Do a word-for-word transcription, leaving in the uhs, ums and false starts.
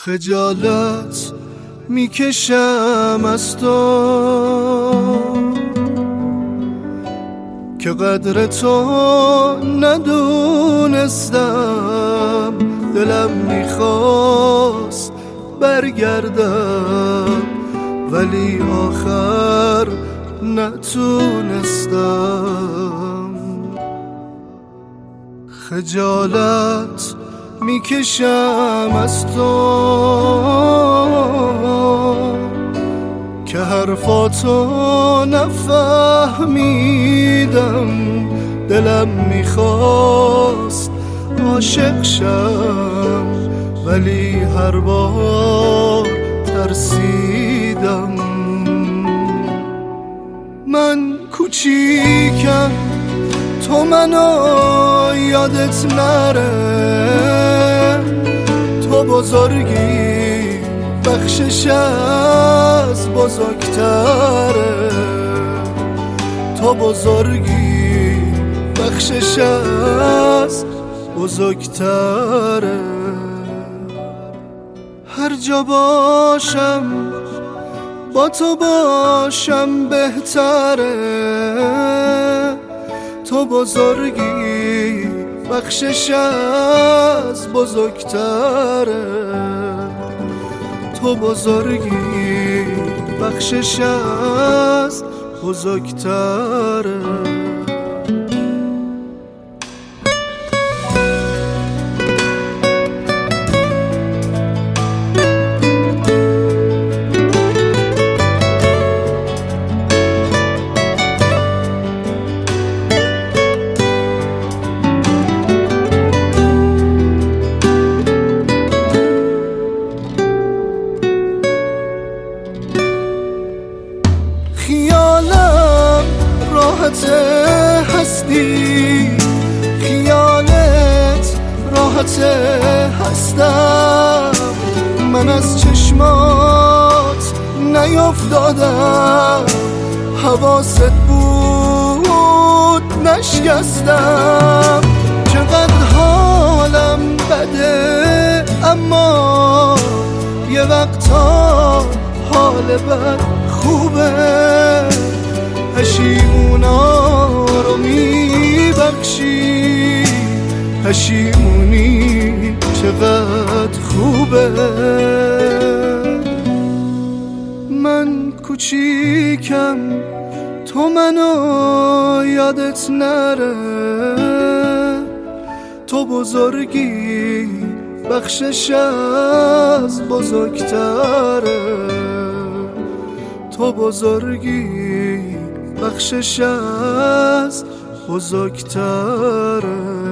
خجالت میکشم از تو که قدر تو ندونستم. دلم میخواست برگردم ولی آخر نتونستم. خجالت میکشم از تو که حرفاتو نفهمیدم. دلم میخواست عاشق شم ولی هر بار ترسیدم. من کوچیکم تو منو یادت نره، تو بزرگی بخشش از بزرگتره. تو بزرگی بخشش از بزرگتره. هر جا باشم با تو باشم بهتره. تو بزرگی بخشش از بزرگتره. تو بزرگی بخشش از بزرگتره. خیالم راحت هستی، خیالت راحت هستم. من از چشمات نیافتادم، حواست بود نشکستم. چقدر حالم بده اما یه وقتا حال بد خوبه. پشیمونا رو میبخشی، پشیمونی چقدر خوبه. من کوچیکم تو منو یادت نره. تو بزرگی بخشش از بزرگتره. تو بزرگی بخشش از بزرگتره.